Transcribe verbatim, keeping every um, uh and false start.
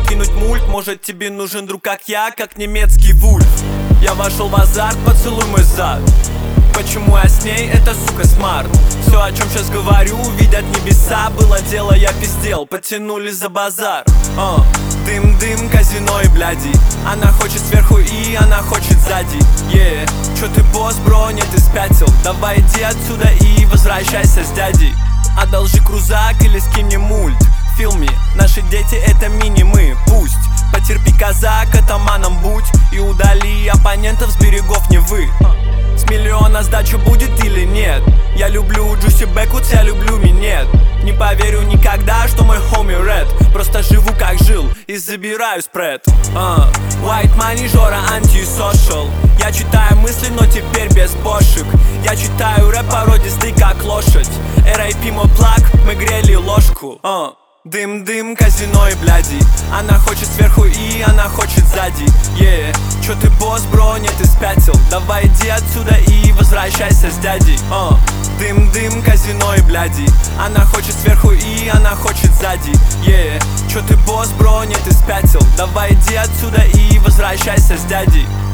кинуть мульт. Может тебе нужен друг, как я, как немецкий вульф. Я вошел в азарт, поцелуй мой зад. Почему я с ней, это сука смарт. Все, о чем сейчас говорю, видят небеса. Было дело, я пиздел, потянули за базар. uh. Дым-дым, казино и бляди. Она хочет сверху и она хочет сзади. yeah. Чё ты босс, бро, нет, ты спятил. Давай иди отсюда и возвращайся с дядей. Одолжи крузак или скинь мне мульт. Feel me, наши дети это мини-мы. Пусть потерпи, казак, атаманом будь. И удали оппонентов с берегов Невы. С миллиона сдача будет или нет? Я люблю Джуси Бэквудс, я люблю минет. Не поверю никогда, что мой хоми Ред. Просто живу как жил и забираю спред. uh. White money, Жора, антисошал. Я читаю мысли, но теперь без бошек. Я читаю рэп породистый, как лошадь. эр ай пи мой плаг, мы грели ложку. uh. Дым-дым, казино и бляди. Она хочет сверху и она хочет сзади. yeah. Чё ты босс, бро, нет, ты спятил. Давай иди отсюда и возвращайся с дядей. uh. Дым-дым, казино и бляди. Она хочет сверху и она хочет сзади. yeah. Чё ты босс, бро, нет, ты спятил. Давай иди отсюда и возвращайся с дядей.